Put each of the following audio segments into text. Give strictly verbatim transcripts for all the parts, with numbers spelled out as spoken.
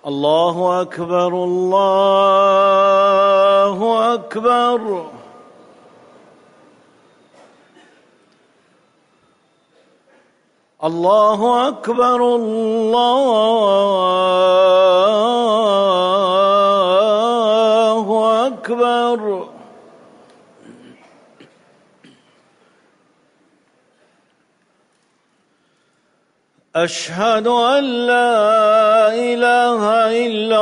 الله أكبر الله أكبر. الله أكبر الله أكبر. أشهد أن لا إله إلا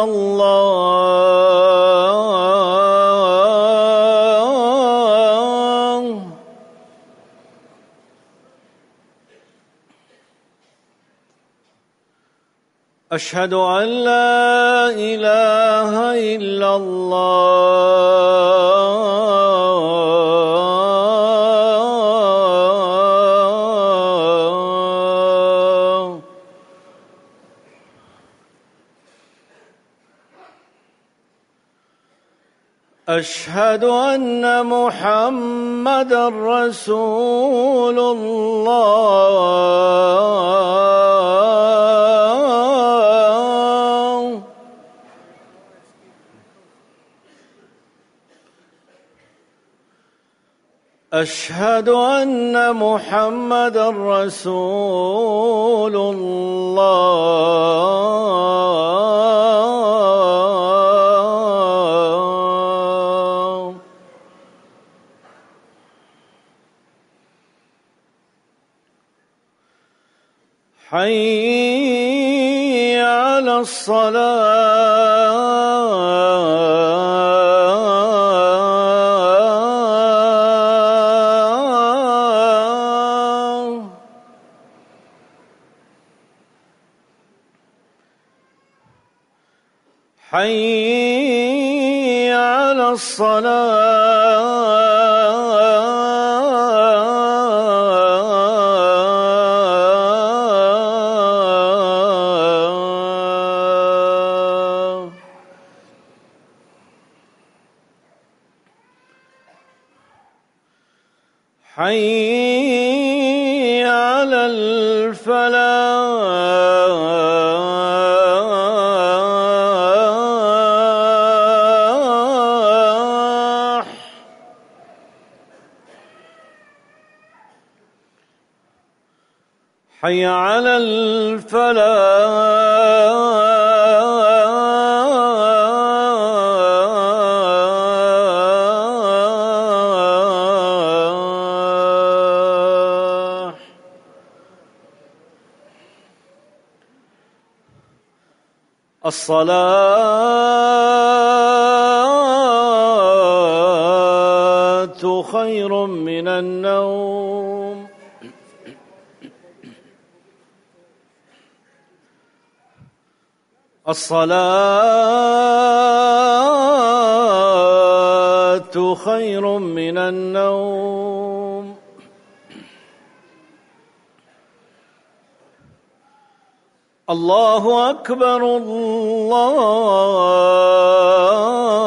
الله. أشهد أن لا إله إلا الله. أشهد أن محمدًا رسول الله. أشهد أن محمدًا رسول الله. حي على الصلاة. حي على الصلاة. حي على الفلاح. حي على الفلاح. الصلاة خير من النوم. الصلاة خير من النوم. الله أكبر الله